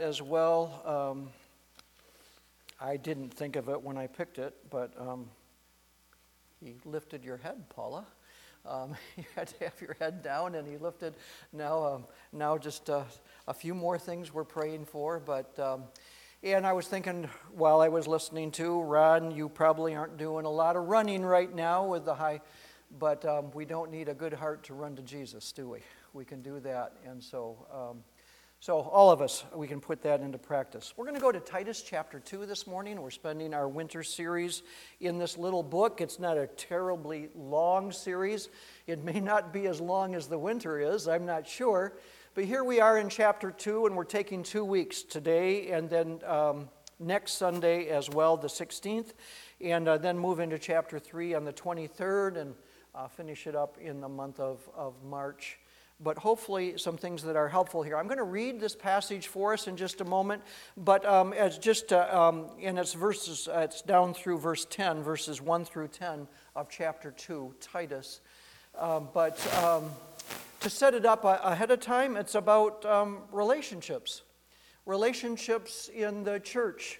As well. I didn't think of it when I picked it, but he lifted your head, Paula. You had to have your head down, and he lifted. Now just a few more things we're praying for, but and I was thinking while I was listening to Ron, you probably aren't doing a lot of running right now with the high, but we don't need a good heart to run to Jesus, do we? We can do that, and so all of us, we can put that into practice. We're going to go to Titus chapter 2 this morning. We're spending our winter series in this little book. It's not a terribly long series. It may not be as long as the winter is, I'm not sure. But here we are in chapter 2, and we're taking 2 weeks today and then next Sunday as well, the 16th, and then move into chapter 3 on the 23rd and finish it up in the month of March. But hopefully some things that are helpful here. I'm going to read this passage for us in just a moment, but as just in its verses, it's down through verse 10, verses 1 through 10 of chapter 2, Titus. But to set it up ahead of time, it's about relationships in the church.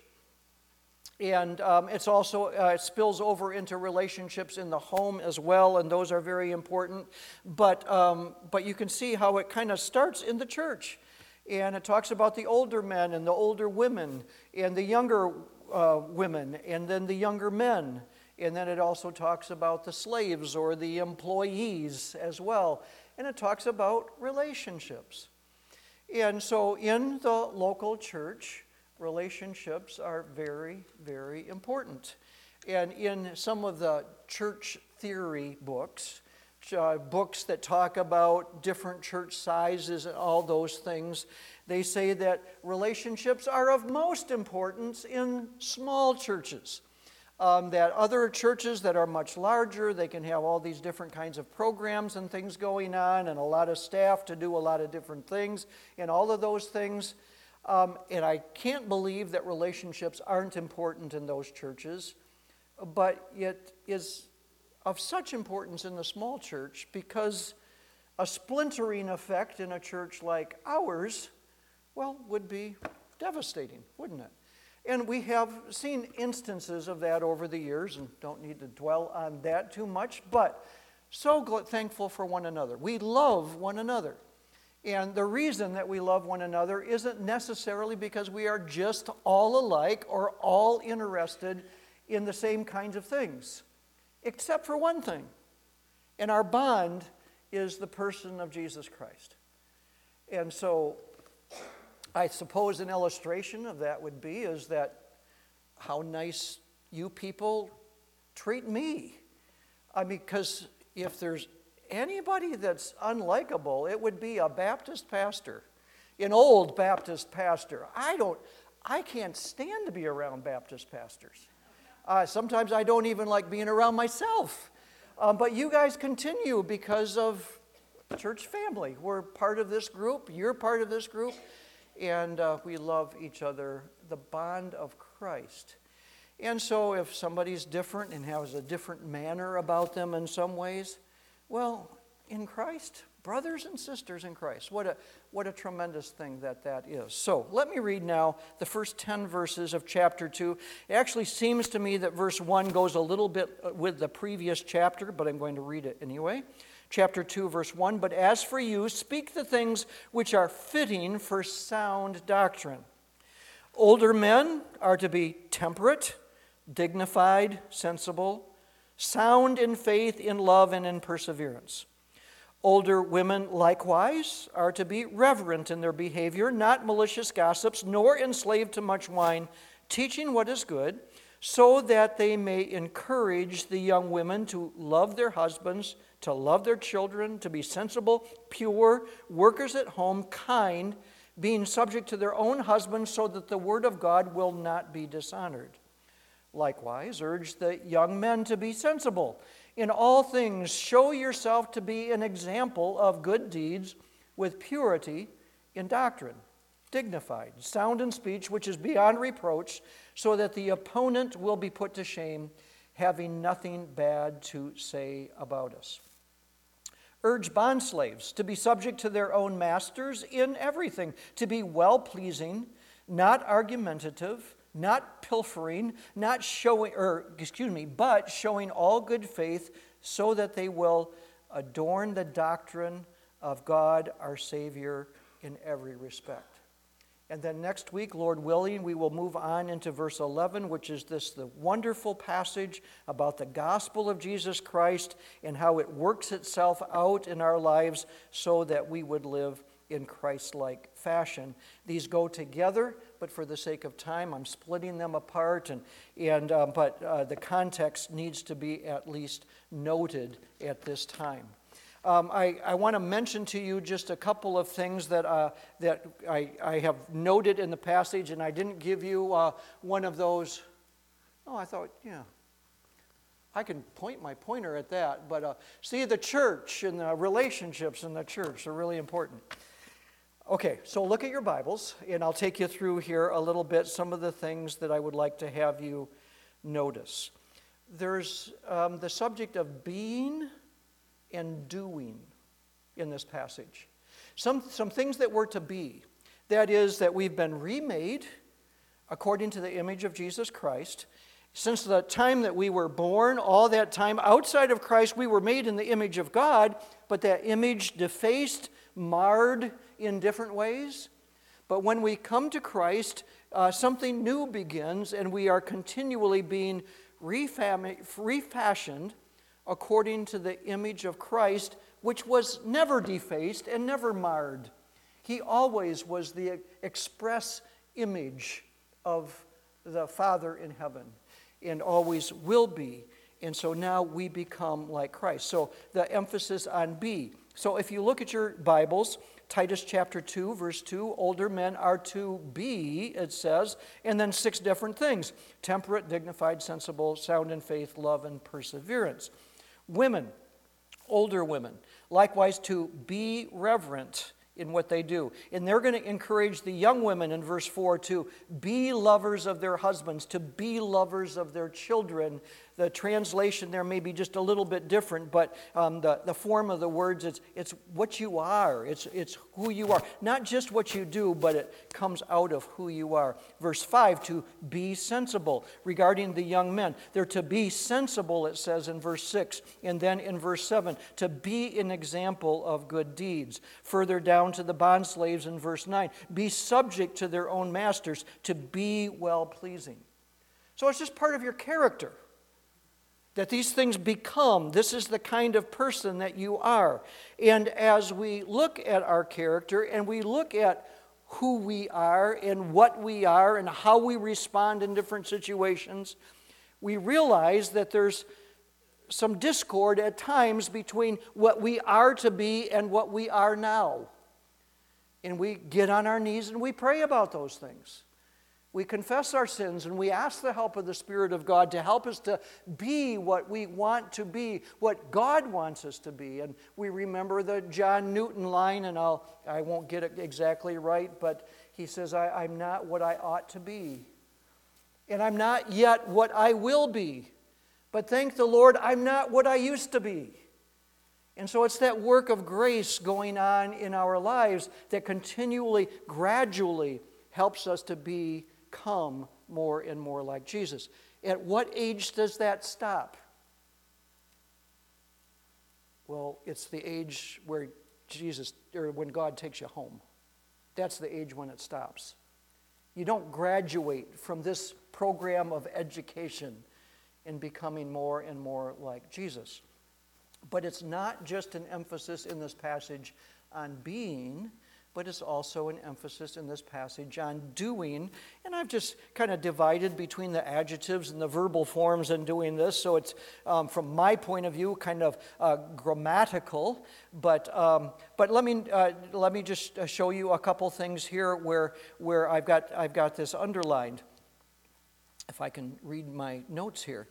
And it's also, it spills over into relationships in the home as well, and those are very important. But you can see how it kind of starts in the church. And it talks about the older men and the older women and the younger women and then the younger men. And then it also talks about the slaves or the employees as well. And it talks about relationships. And so in the local church, relationships are very, very important. And in some of the church theory books, books that talk about different church sizes and all those things, they say that relationships are of most importance in small churches. That other churches that are much larger, they can have all these different kinds of programs and things going on and a lot of staff to do a lot of different things and all of those things. And I can't believe that relationships aren't important in those churches, but it is of such importance in the small church because a splintering effect in a church like ours, well, would be devastating, wouldn't it? And we have seen instances of that over the years and don't need to dwell on that too much, but so thankful for one another. We love one another. And the reason that we love one another isn't necessarily because we are just all alike or all interested in the same kinds of things, except for one thing. And our bond is the person of Jesus Christ. And so I suppose an illustration of that would be is that how nice you people treat me. I mean, because if there's anybody that's unlikable, it would be a Baptist pastor, an old Baptist pastor. I can't stand to be around Baptist pastors. Sometimes I don't even like being around myself. But you guys continue because of church family. We're part of this group. You're part of this group. And we love each other, the bond of Christ. And so if somebody's different and has a different manner about them in some ways, well, in Christ, brothers and sisters in Christ, what a tremendous thing that is. So let me read now the first 10 verses of chapter 2. It actually seems to me that verse 1 goes a little bit with the previous chapter, but I'm going to read it anyway. Chapter 2, verse 1, "But as for you, speak the things which are fitting for sound doctrine. Older men are to be temperate, dignified, sensible, sound in faith, in love, and in perseverance. Older women likewise are to be reverent in their behavior, not malicious gossips, nor enslaved to much wine, teaching what is good, so that they may encourage the young women to love their husbands, to love their children, to be sensible, pure, workers at home, kind, being subject to their own husbands, so that the word of God will not be dishonored. Likewise, urge the young men to be sensible. In all things, show yourself to be an example of good deeds with purity in doctrine, dignified, sound in speech, which is beyond reproach, so that the opponent will be put to shame, having nothing bad to say about us. Urge bondslaves to be subject to their own masters in everything, to be well-pleasing, not argumentative, not pilfering, but showing all good faith, so that they will adorn the doctrine of God our Savior in every respect. And then next week, Lord willing, we will move on into verse 11, which is the wonderful passage about the gospel of Jesus Christ and how it works itself out in our lives so that we would live in Christ-like fashion. These go together, but for the sake of time, I'm splitting them apart, but the context needs to be at least noted at this time. I want to mention to you just a couple of things that I have noted in the passage, and I didn't give you one of those. Oh, I thought, yeah, I can point my pointer at that. But see, the church and the relationships in the church are really important. Okay, so look at your Bibles, and I'll take you through here a little bit some of the things that I would like to have you notice. There's the subject of being and doing in this passage. Some things that we're to be. That is, that we've been remade according to the image of Jesus Christ. Since the time that we were born, all that time outside of Christ, we were made in the image of God, but that image defaced, marred in different ways. But when we come to Christ, something new begins, and we are continually being refashioned according to the image of Christ, which was never defaced and never marred. He always was the express image of the Father in heaven, and always will be. And so now we become like Christ. So the emphasis on be. So if you look at your Bibles, Titus chapter 2, verse 2, older men are to be, it says, and then 6 different things: temperate, dignified, sensible, sound in faith, love, and perseverance. Women, older women, likewise to be reverent in what they do. And they're going to encourage the young women in verse 4 to be lovers of their husbands, to be lovers of their children. The translation there may be just a little bit different, but the form of the words, it's what you are. It's who you are. Not just what you do, but it comes out of who you are. Verse 5, to be sensible. Regarding the young men, they're to be sensible, it says in verse 6. And then in verse 7, to be an example of good deeds. Further down to the bondslaves in verse 9, be subject to their own masters, to be well-pleasing. So it's just part of your character that these things become. This is the kind of person that you are. And as we look at our character and we look at who we are and what we are and how we respond in different situations, we realize that there's some discord at times between what we are to be and what we are now. And we get on our knees and we pray about those things. We confess our sins and we ask the help of the Spirit of God to help us to be what we want to be, what God wants us to be. And we remember the John Newton line, and I won't get it exactly right, but he says, I'm not what I ought to be. And I'm not yet what I will be. But thank the Lord, I'm not what I used to be. And so it's that work of grace going on in our lives that continually, gradually helps us to become more and more like Jesus. At what age does that stop? Well, it's the age where when God takes you home. That's the age when it stops. You don't graduate from this program of education in becoming more and more like Jesus. But it's not just an emphasis in this passage on being, but it's also an emphasis in this passage on doing. And I've just kind of divided between the adjectives and the verbal forms in doing this, so it's, from my point of view, kind of grammatical. But let me just show you a couple things here where I've got this underlined. If I can read my notes here.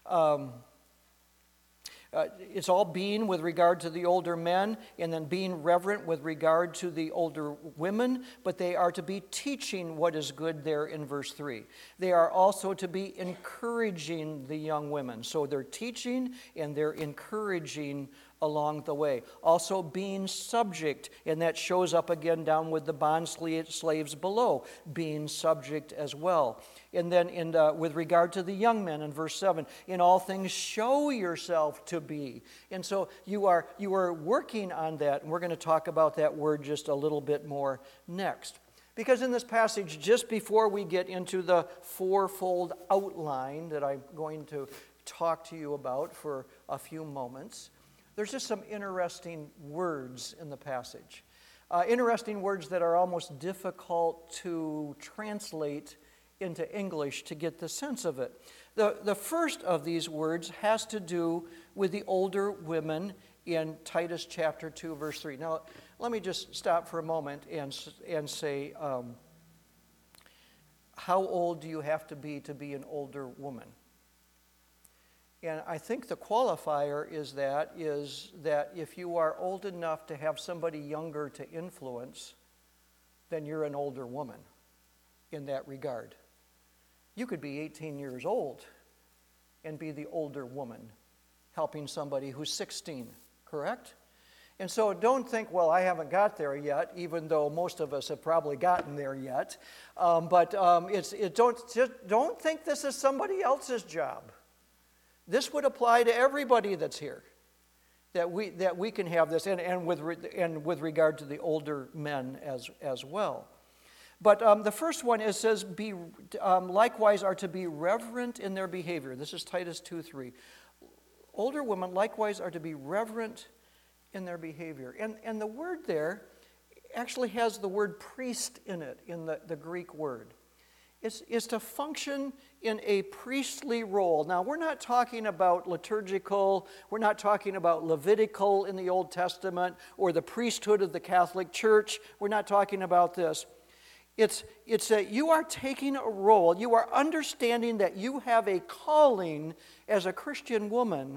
It's all being with regard to the older men, and then being reverent with regard to the older women, but they are to be teaching what is good there in verse 3. They are also to be encouraging the young women. So they're teaching and they're encouraging along the way. Also being subject, and that shows up again down with the bond slaves below, being subject as well. And then with regard to the young men in verse 7, in all things show yourself to be. And so you are working on that, and we're going to talk about that word just a little bit more next. Because in this passage, just before we get into the fourfold outline that I'm going to talk to you about for a few moments, there's just some interesting words in the passage. Interesting words that are almost difficult to translate into English to get the sense of it. The first of these words has to do with the older women in Titus chapter 2, verse 3. Now, let me just stop for a moment and say, how old do you have to be an older woman? And I think the qualifier is that if you are old enough to have somebody younger to influence, then you're an older woman in that regard. You could be 18 years old and be the older woman helping somebody who's 16, correct? And so don't think, well, I haven't got there yet, even though most of us have probably gotten there yet. Don't think this is somebody else's job. This would apply to everybody that's here, that we can have this, and with regard to the older men as well. But the first one, it says, likewise are to be reverent in their behavior. This is Titus 2:3. Older women likewise are to be reverent in their behavior. And the word there actually has the word priest in it, in the Greek word. It's to function in a priestly role. Now, we're not talking about liturgical, we're not talking about Levitical in the Old Testament, or the priesthood of the Catholic Church. We're not talking about this. It's that you are taking a role, you are understanding that you have a calling as a Christian woman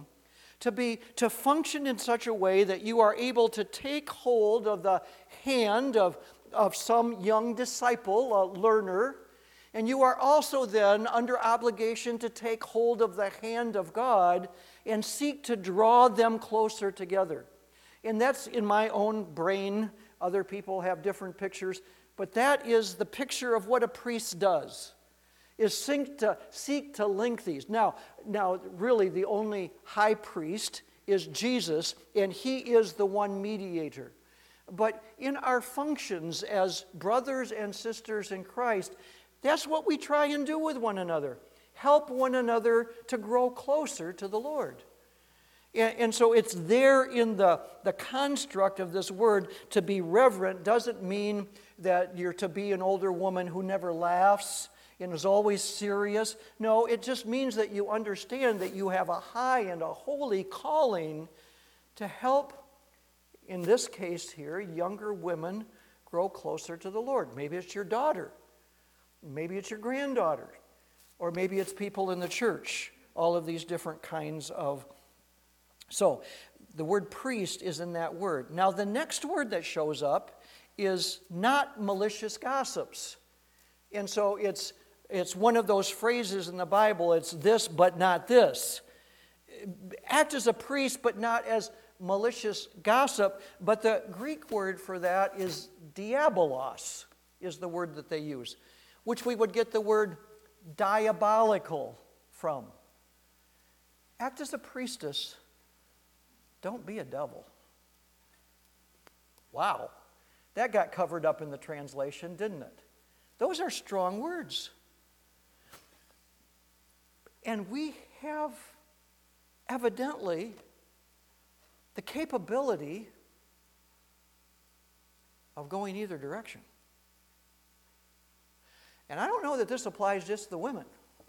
to function in such a way that you are able to take hold of the hand of some young disciple, a learner, and you are also then under obligation to take hold of the hand of God and seek to draw them closer together. And that's in my own brain. Other people have different pictures. But that is the picture of what a priest does, is seek to link these. Now, really the only high priest is Jesus, and he is the one mediator. But in our functions as brothers and sisters in Christ, that's what we try and do with one another. Help one another to grow closer to the Lord. And so it's there in the construct of this word. To be reverent doesn't mean that you're to be an older woman who never laughs and is always serious. No, it just means that you understand that you have a high and a holy calling to help, in this case here, younger women grow closer to the Lord. Maybe it's your daughter. Maybe it's your granddaughter. Or maybe it's people in the church. All of these different kinds of... So, the word priest is in that word. Now, the next word that shows up is not malicious gossips. And so it's one of those phrases in the Bible, it's this but not this. Act as a priest but not as malicious gossip. But the Greek word for that is diabolos, is the word that they use, which we would get the word diabolical from. Act as a priestess. Don't be a devil. Wow. That got covered up in the translation, didn't it? Those are strong words. And we have, evidently, the capability of going either direction. And I don't know that this applies just to the women.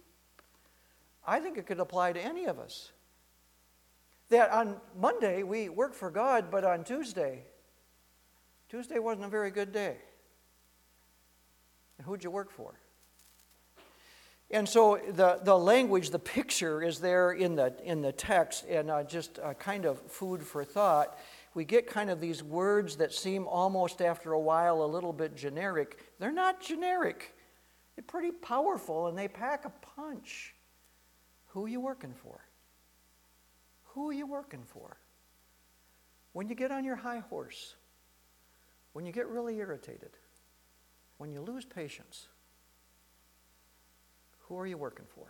I think it could apply to any of us. That on Monday we work for God, but on Tuesday wasn't a very good day. And who'd you work for? And so the language, the picture is there in the text, and just kind of food for thought. We get kind of these words that seem almost after a while a little bit generic. They're not generic. They're pretty powerful, and they pack a punch. Who are you working for? Who are you working for? When you get on your high horse, when you get really irritated, when you lose patience, who are you working for?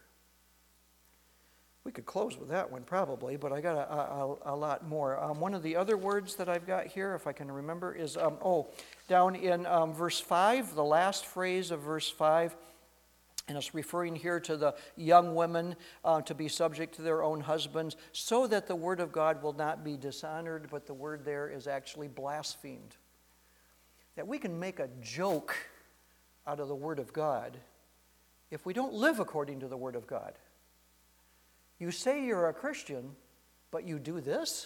We could close with that one probably, but I got a lot more. One of the other words that I've got here, if I can remember, is, down in verse 5, the last phrase of verse 5, and it's referring here to the young women to be subject to their own husbands, so that the word of God will not be dishonored, but the word there is actually blasphemed. That we can make a joke out of the word of God if we don't live according to the word of God. You say you're a Christian, but you do this?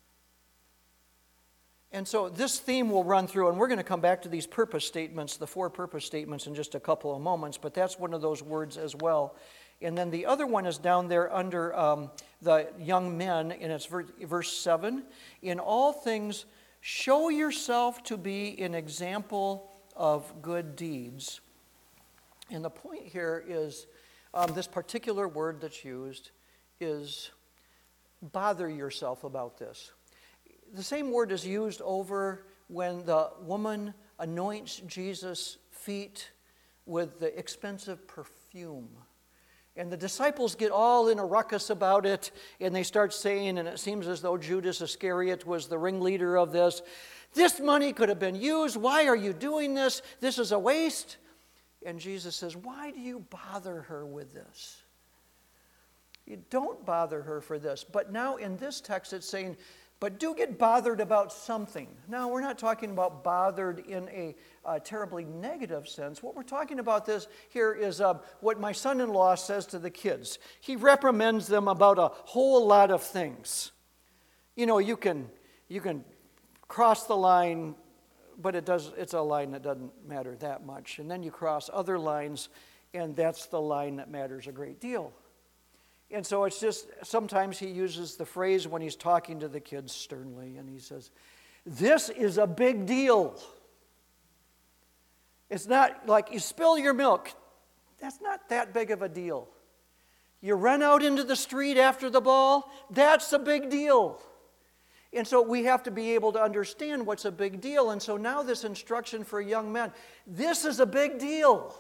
And so this theme will run through, and we're going to come back to these purpose statements, the 4 purpose statements, in just a couple of moments, but that's one of those words as well. And then the other one is down there under the young men, and it's verse 7. In all things, show yourself to be an example of good deeds. And the point here is this particular word that's used is bother yourself about this. The same word is used over when the woman anoints Jesus' feet with the expensive perfume. And the disciples get all in a ruckus about it, and they start saying, and it seems as though Judas Iscariot was the ringleader of this, this money could have been used. Why are you doing this? This is a waste. And Jesus says, why do you bother her with this? You don't bother her for this. But now in this text it's saying, but do get bothered about something. Now we're not talking about bothered in a terribly negative sense. What we're talking about this here is what my son-in-law says to the kids. He reprimands them about a whole lot of things. You know, you can cross the line, but it's a line that doesn't matter that much. And then you cross other lines, and that's the line that matters a great deal. And so it's just, sometimes he uses the phrase when he's talking to the kids sternly, and he says, this is a big deal. It's not like you spill your milk. That's not that big of a deal. You run out into the street after the ball, that's a big deal. And so we have to be able to understand what's a big deal. And so now this instruction for young men, this is a big deal.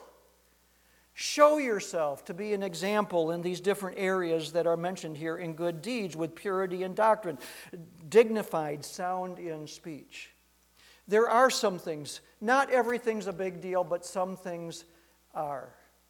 Show yourself to be an example in these different areas that are mentioned here in good deeds with purity in doctrine, dignified, sound in speech. There are some things, not everything's a big deal, but some things are.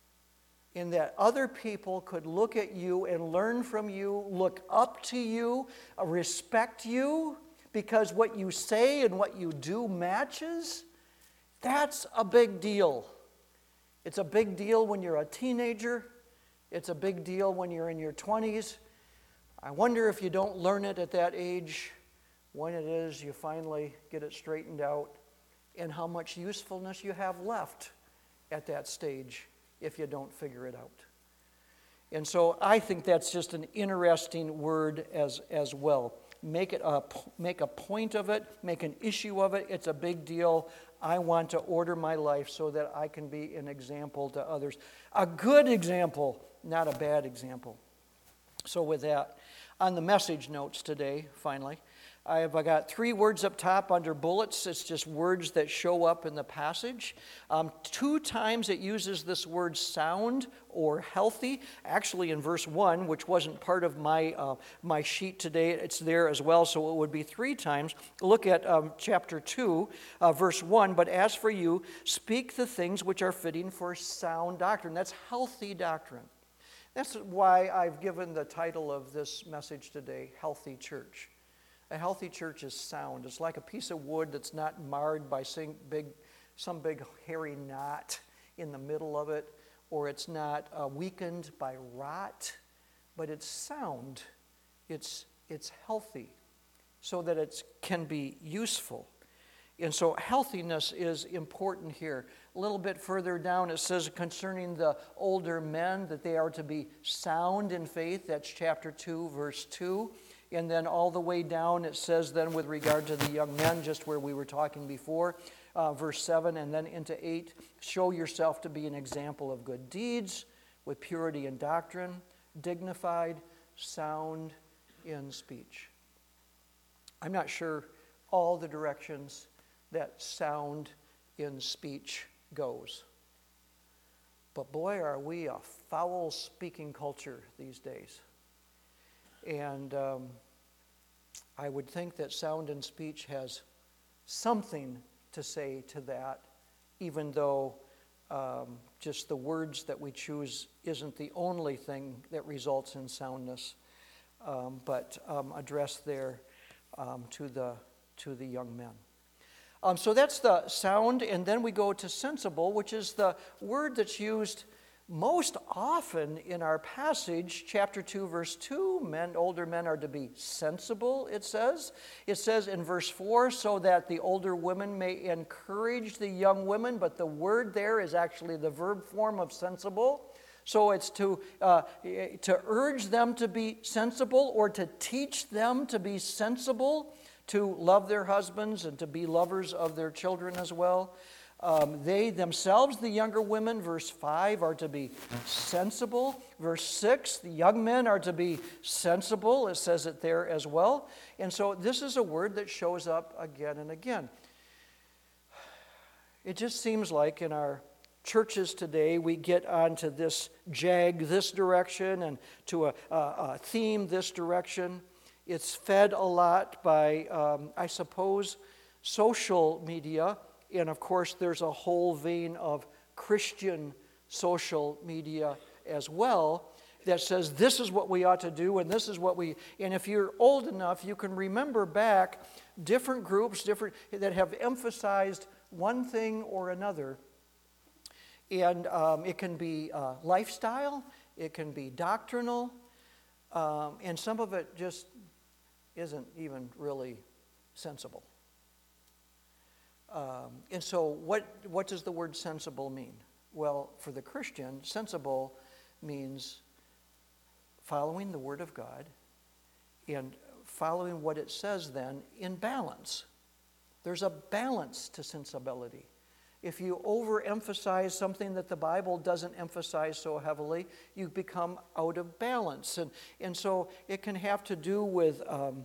In that other people could look at you and learn from you, look up to you, respect you, because what you say and what you do matches. That's a big deal. It's a big deal when you're a teenager. It's a big deal when you're in your 20s. I wonder if you don't learn it at that age, when it is you finally get it straightened out, and how much usefulness you have left at that stage if you don't figure it out. And so I think that's just an interesting word as well. Make a point of it, make an issue of it. It's a big deal. I want to order my life so that I can be an example to others. A good example, not a bad example. So with that, on the message notes today, finally, I've got 3 words up top under bullets. It's just words that show up in the passage. 2 times it uses this word sound or healthy. Actually in verse 1, which wasn't part of my sheet today, it's there as well, so it would be 3 times. Look at chapter 2, verse 1. But as for you, speak the things which are fitting for sound doctrine. That's healthy doctrine. That's why I've given the title of this message today, Healthy Church. A healthy church is sound. It's like a piece of wood that's not marred by some big hairy knot in the middle of it, or it's not weakened by rot, but it's sound. It's healthy so that it can be useful. And so healthiness is important here. A little bit further down it says concerning the older men that they are to be sound in faith. That's chapter 2, verse 2. And then all the way down it says then with regard to the young men, just where we were talking before, verse 7 and then into 8, show yourself to be an example of good deeds with purity in doctrine, dignified, sound in speech. I'm not sure all the directions that sound in speech goes. But boy, are we a foul-speaking culture these days. And I would think that sound in speech has something to say to that, even though just the words that we choose isn't the only thing that results in soundness, but addressed there to the young men. So that's the sound, and then we go to sensible, which is the word that's used most often in our passage, chapter 2, verse 2. Older men are to be sensible, it says. It says in verse 4, so that the older women may encourage the young women, but the word there is actually the verb form of sensible. So it's to urge them to be sensible, or to teach them to be sensible, to love their husbands and to be lovers of their children as well. They themselves, the younger women, verse 5, are to be sensible. Verse 6, the young men are to be sensible. It says it there as well. And so this is a word that shows up again and again. It just seems like in our churches today, we get onto this jag this direction and to a theme this direction. It's fed a lot by, I suppose, social media. And of course, there's a whole vein of Christian social media as well that says this is what we ought to do and this is what we... And if you're old enough, you can remember back different groups that have emphasized one thing or another. And it can be lifestyle, it can be doctrinal, and some of it just isn't even really sensible. And so what does the word sensible mean? Well, for the Christian, sensible means following the Word of God and following what it says then in balance. There's a balance to sensibility. If you overemphasize something that the Bible doesn't emphasize so heavily, you become out of balance. And so it can have to do with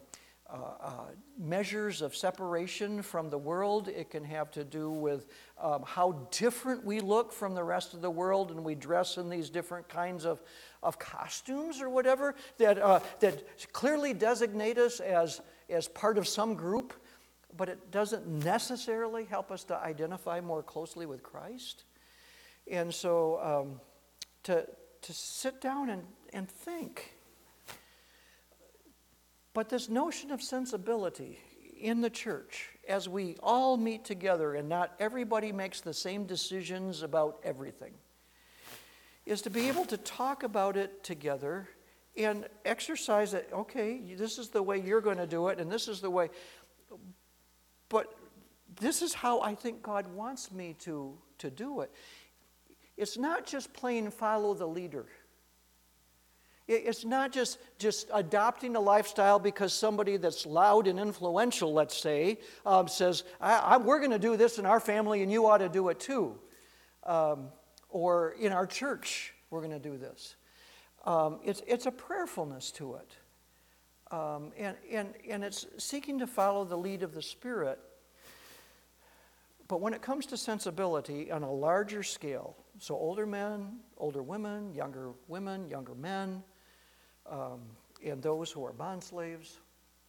measures of separation from the world. It can have to do with how different we look from the rest of the world, and we dress in these different kinds of costumes or whatever that clearly designate us as part of some group, but it doesn't necessarily help us to identify more closely with Christ. And so to sit down and think. But this notion of sensibility in the church, as we all meet together and not everybody makes the same decisions about everything, is to be able to talk about it together and exercise it. Okay, this is the way you're going to do it, and this is the way. But this is how I think God wants me to do it. It's not just plain follow the leader. It's not just adopting a lifestyle because somebody that's loud and influential, let's say, says, we're going to do this in our family and you ought to do it too. Or in our church, we're going to do this. It's a prayerfulness to it. And it's seeking to follow the lead of the Spirit. But when it comes to sensibility on a larger scale, so older men, older women, younger men, and those who are bond slaves,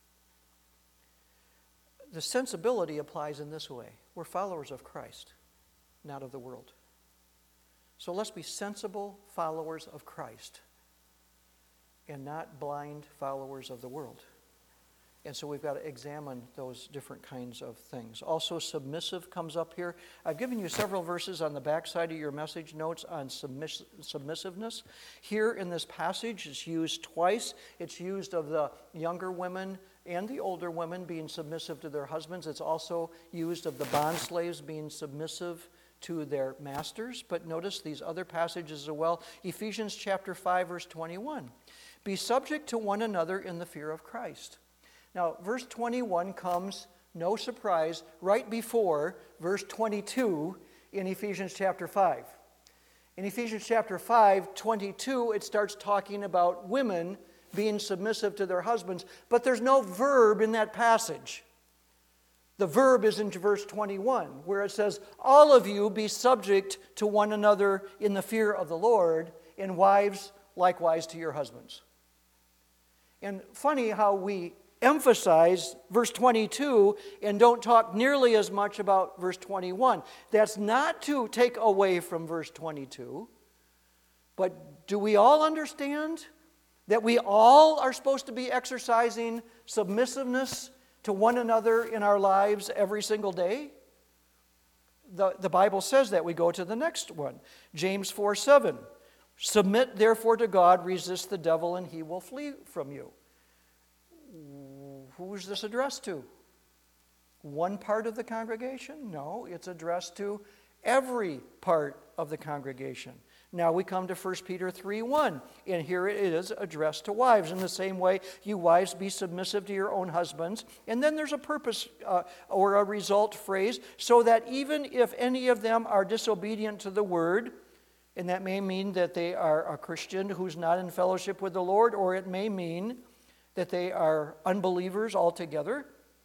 the sensibility applies in this way. We're followers of Christ, not of the world. So let's be sensible followers of Christ and not blind followers of the world. And so we've got to examine those different kinds of things. Also, submissive comes up here. I've given you several verses on the backside of your message notes on submissiveness. Here in this passage, it's used twice. It's used of the younger women and the older women being submissive to their husbands. It's also used of the bond slaves being submissive to their masters. But notice these other passages as well. Ephesians chapter 5, verse 21. Be subject to one another in the fear of Christ. Now, verse 21 comes, no surprise, right before verse 22 in Ephesians chapter 5. In Ephesians chapter 5, 22, it starts talking about women being submissive to their husbands, but there's no verb in that passage. The verb is in verse 21, where it says, all of you be subject to one another in the fear of the Lord, and wives likewise to your husbands. And funny how we emphasize verse 22 and don't talk nearly as much about verse 21. That's not to take away from verse 22, but do we all understand that we all are supposed to be exercising submissiveness to one another in our lives every single day? The Bible says that. We go to the next one. James 4:7. Submit therefore to God, resist the devil, and he will flee from you. Who is this addressed to? One part of the congregation? No, it's addressed to every part of the congregation. Now we come to 1 Peter 3:1, and here it is addressed to wives. In the same way, you wives be submissive to your own husbands. And then there's a purpose or a result phrase, so that even if any of them are disobedient to the word, and that may mean that they are a Christian who's not in fellowship with the Lord, or it may mean that they are unbelievers altogether,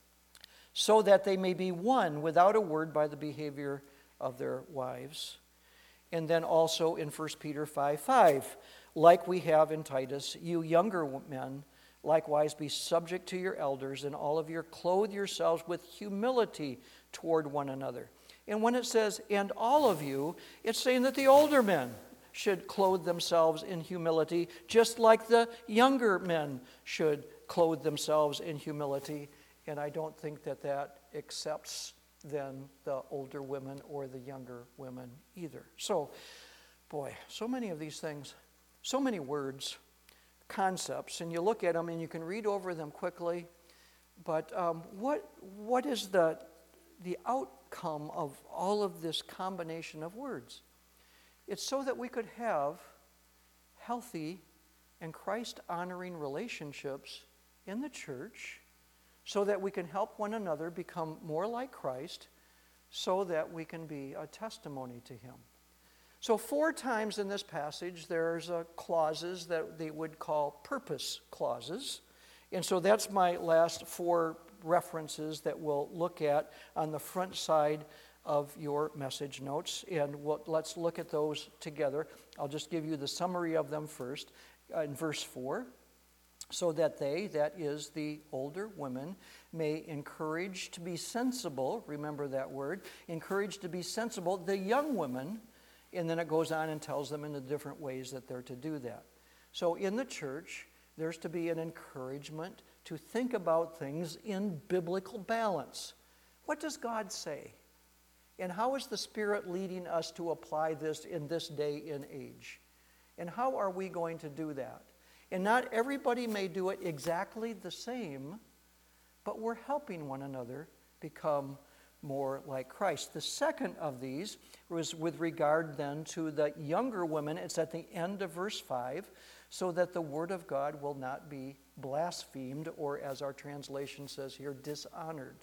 so that they may be won without a word by the behavior of their wives. And then also in 1 Peter 5:5, like we have in Titus, you younger men likewise be subject to your elders, and all of you clothe yourselves with humility toward one another. And when it says, and all of you, it's saying that the older men should clothe themselves in humility, just like the younger men should clothe themselves in humility. And I don't think that that accepts then the older women or the younger women either. So, boy, so many of these things, so many words, concepts, and you look at them and you can read over them quickly, but what is the outcome of all of this combination of words? It's so that we could have healthy and Christ-honoring relationships in the church, so that we can help one another become more like Christ, so that we can be a testimony to Him. So 4 times in this passage, there's clauses that they would call purpose clauses. And so that's my last 4 references that we'll look at on the front side of your message notes. And let's look at those together. I'll just give you the summary of them first. In verse 4, so that they, that is the older women, may encourage to be sensible, remember that word, encourage to be sensible, the young women, and then it goes on and tells them in the different ways that they're to do that. So in the church, there's to be an encouragement to think about things in biblical balance. What does God say? And how is the Spirit leading us to apply this in this day and age? And how are we going to do that? And not everybody may do it exactly the same, but we're helping one another become more like Christ. The second of these was with regard then to the younger women. It's at the end of verse 5, so that the word of God will not be blasphemed, or as our translation says here, dishonored.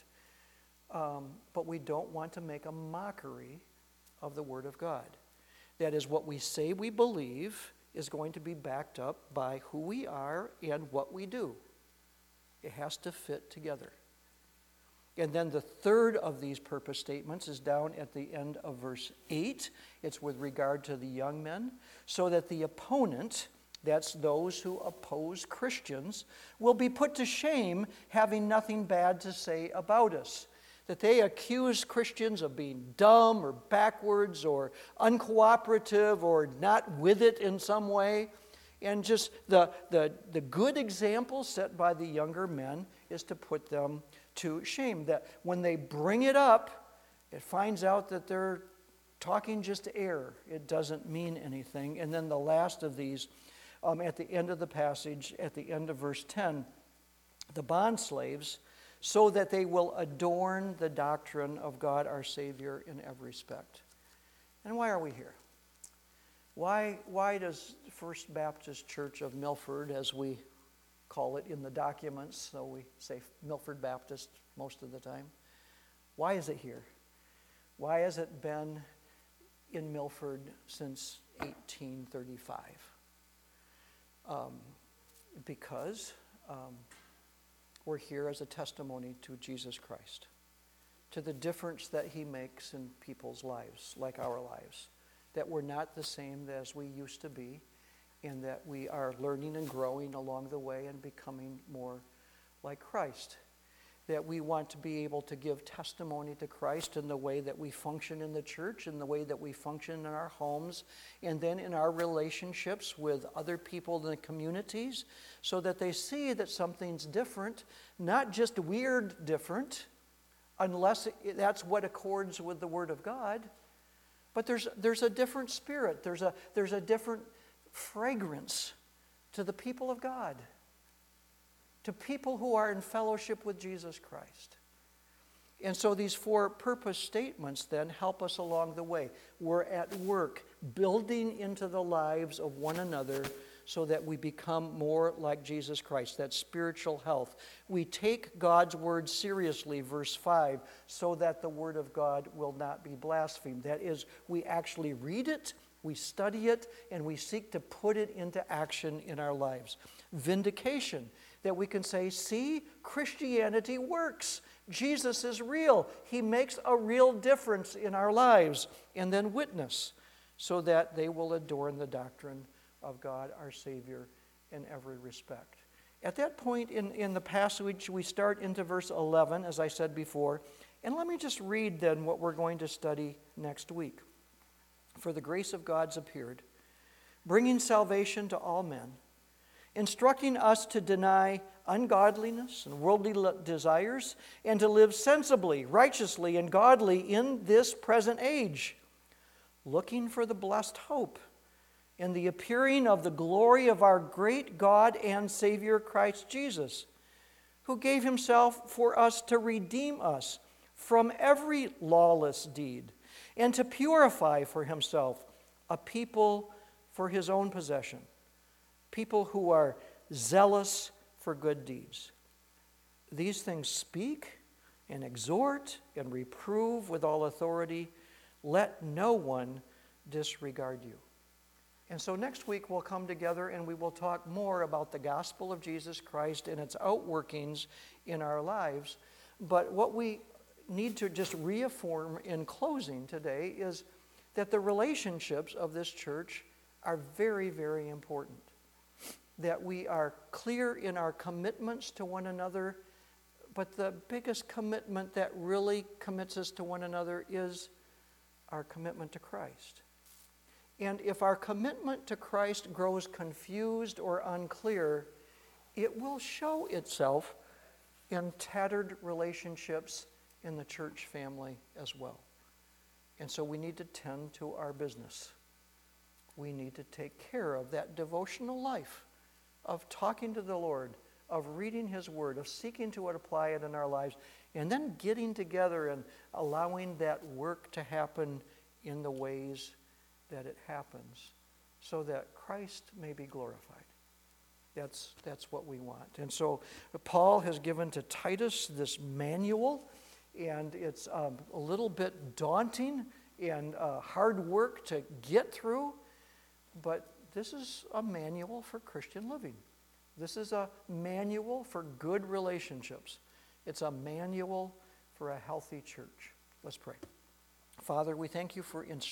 But we don't want to make a mockery of the word of God. That is, what we say we believe is going to be backed up by who we are and what we do. It has to fit together. And then the third of these purpose statements is down at the end of verse 8. It's with regard to the young men, so that the opponent, that's those who oppose Christians, will be put to shame, having nothing bad to say about us. That they accuse Christians of being dumb or backwards or uncooperative or not with it in some way. And just the good example set by the younger men is to put them to shame. That when they bring it up, it finds out that they're talking just air. It doesn't mean anything. And then the last of these, at the end of the passage, at the end of verse 10, the bondslaves, so that they will adorn the doctrine of God our Savior in every respect. And why are we here? Why does First Baptist Church of Milford, as we call it in the documents, so we say Milford Baptist most of the time, why is it here? Why has it been in Milford since 1835? because we're here as a testimony to Jesus Christ, to the difference that he makes in people's lives, like our lives, that we're not the same as we used to be, and that we are learning and growing along the way and becoming more like Christ. That we want to be able to give testimony to Christ in the way that we function in the church, in the way that we function in our homes, and then in our relationships with other people in the communities, so that they see that something's different, not just weird different, unless that's what accords with the Word of God, but there's a different spirit, there's a different fragrance to the people of God, to people who are in fellowship with Jesus Christ. And so these 4 purpose statements then help us along the way. We're at work building into the lives of one another so that we become more like Jesus Christ, that spiritual health. We take God's word seriously, verse 5, so that the word of God will not be blasphemed. That is, we actually read it, we study it, and we seek to put it into action in our lives. Vindication, that we can say, see, Christianity works. Jesus is real. He makes a real difference in our lives. And then witness, so that they will adorn the doctrine of God, our Savior, in every respect. At that point in the passage, we start into verse 11, as I said before. And let me just read then what we're going to study next week. For the grace of God's appeared, bringing salvation to all men, instructing us to deny ungodliness and worldly desires, and to live sensibly, righteously, and godly in this present age, looking for the blessed hope and the appearing of the glory of our great God and Savior Christ Jesus, who gave himself for us to redeem us from every lawless deed, and to purify for himself a people for his own possession, people who are zealous for good deeds. These things speak and exhort and reprove with all authority. Let no one disregard you. And so next week we'll come together and we will talk more about the gospel of Jesus Christ and its outworkings in our lives. But what we need to just reaffirm in closing today is that the relationships of this church are very, very important. That we are clear in our commitments to one another, but the biggest commitment that really commits us to one another is our commitment to Christ. And if our commitment to Christ grows confused or unclear, it will show itself in tattered relationships in the church family as well. And so we need to tend to our business. We need to take care of that devotional life of talking to the Lord, of reading his word, of seeking to apply it in our lives, and then getting together and allowing that work to happen in the ways that it happens so that Christ may be glorified. That's what we want. And so Paul has given to Titus this manual, and it's a little bit daunting and hard work to get through, but this is a manual for Christian living. This is a manual for good relationships. It's a manual for a healthy church. Let's pray. Father, we thank you for instruction.